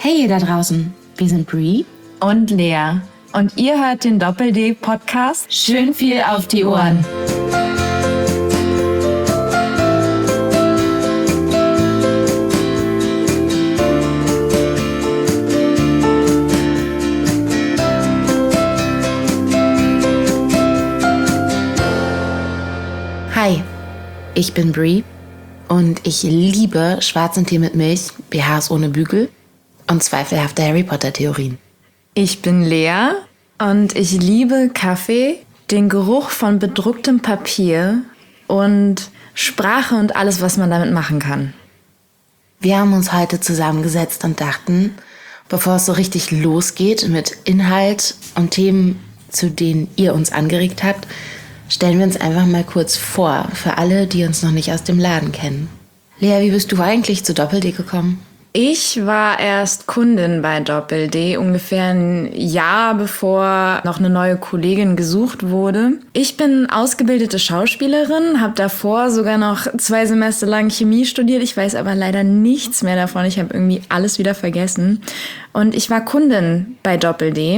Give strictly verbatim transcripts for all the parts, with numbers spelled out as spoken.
Hey ihr da draußen, wir sind Brie und Lea und ihr hört den Doppel-D-Podcast. Schön viel auf die Ohren. Hi, ich bin Brie und ich liebe schwarzen Tee mit Milch, B Hs ohne Bügel und zweifelhafte Harry Potter-Theorien. Ich bin Lea und ich liebe Kaffee, den Geruch von bedrucktem Papier und Sprache und alles, was man damit machen kann. Wir haben uns heute zusammengesetzt und dachten, bevor es so richtig losgeht mit Inhalt und Themen, zu denen ihr uns angeregt habt, stellen wir uns einfach mal kurz vor, für alle, die uns noch nicht aus dem Laden kennen. Lea, wie bist du eigentlich zu Doppel-D gekommen? Ich war erst Kundin bei Doppel-D, ungefähr ein Jahr bevor noch eine neue Kollegin gesucht wurde. Ich bin ausgebildete Schauspielerin, habe davor sogar noch zwei Semester lang Chemie studiert. Ich weiß aber leider nichts mehr davon. Ich habe irgendwie alles wieder vergessen. Und ich war Kundin bei Doppel-D.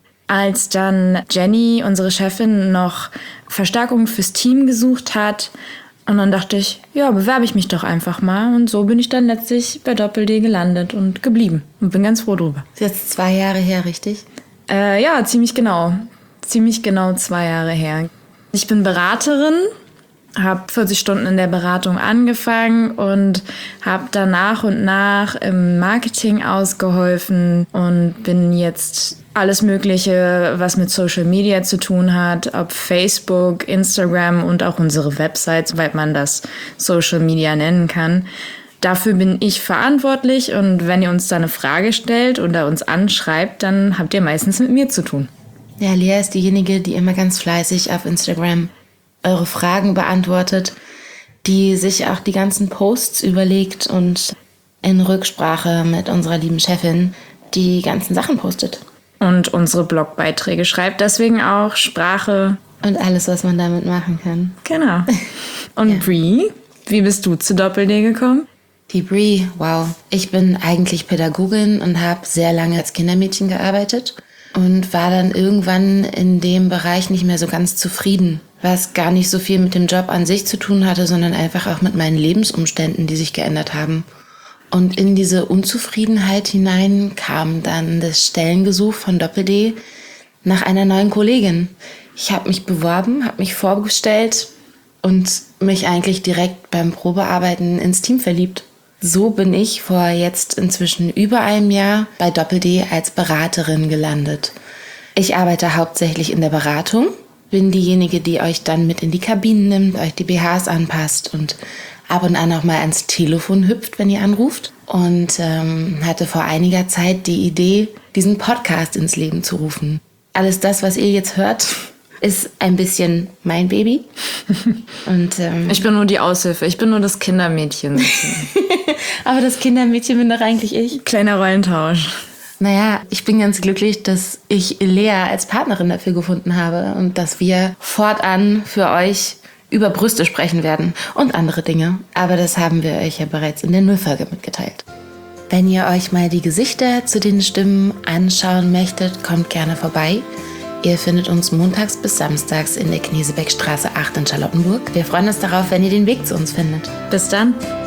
Als dann Jenny, unsere Chefin, noch Verstärkung fürs Team gesucht hat. Und dann dachte ich, ja, bewerbe ich mich doch einfach mal. Und so bin ich dann letztlich bei Doppel-D gelandet und geblieben. Und bin ganz froh drüber. Das ist jetzt zwei Jahre her, richtig? Äh, ja, ziemlich genau. Ziemlich genau zwei Jahre her. Ich bin Beraterin, habe vierzig Stunden in der Beratung angefangen und habe dann nach und nach im Marketing ausgeholfen und bin jetzt alles Mögliche, was mit Social Media zu tun hat, ob Facebook, Instagram und auch unsere Website, soweit man das Social Media nennen kann. Dafür bin ich verantwortlich und wenn ihr uns da eine Frage stellt oder uns anschreibt, dann habt ihr meistens mit mir zu tun. Ja, Lea ist diejenige, die immer ganz fleißig auf Instagram eure Fragen beantwortet, die sich auch die ganzen Posts überlegt und in Rücksprache mit unserer lieben Chefin die ganzen Sachen postet. Und unsere Blogbeiträge schreibt, deswegen auch Sprache. Und alles, was man damit machen kann. Genau. Und ja. Brie, wie bist du zu Doppel-D gekommen? Die Brie, wow. Ich bin eigentlich Pädagogin und habe sehr lange als Kindermädchen gearbeitet und war dann irgendwann in dem Bereich nicht mehr so ganz zufrieden, was gar nicht so viel mit dem Job an sich zu tun hatte, sondern einfach auch mit meinen Lebensumständen, die sich geändert haben. Und in diese Unzufriedenheit hinein kam dann das Stellengesuch von Doppel-D nach einer neuen Kollegin. Ich habe mich beworben, habe mich vorgestellt und mich eigentlich direkt beim Probearbeiten ins Team verliebt. So bin ich vor jetzt inzwischen über einem Jahr bei Doppel-D als Beraterin gelandet. Ich arbeite hauptsächlich in der Beratung, bin diejenige, die euch dann mit in die Kabinen nimmt, euch die B Hs anpasst und ab und an auch mal ans Telefon hüpft, wenn ihr anruft. Und ähm, hatte vor einiger Zeit die Idee, diesen Podcast ins Leben zu rufen. Alles das, was ihr jetzt hört, ist ein bisschen mein Baby. Und, ähm, ich bin nur die Aushilfe, ich bin nur das Kindermädchen. Aber das Kindermädchen bin doch eigentlich ich. Kleiner Rollentausch. Naja, ich bin ganz glücklich, dass ich Lea als Partnerin dafür gefunden habe und dass wir fortan für euch über Brüste sprechen werden und andere Dinge. Aber das haben wir euch ja bereits in der Nullfolge mitgeteilt. Wenn ihr euch mal die Gesichter zu den Stimmen anschauen möchtet, kommt gerne vorbei. Ihr findet uns montags bis samstags in der Knesebeckstraße acht in Charlottenburg. Wir freuen uns darauf, wenn ihr den Weg zu uns findet. Bis dann.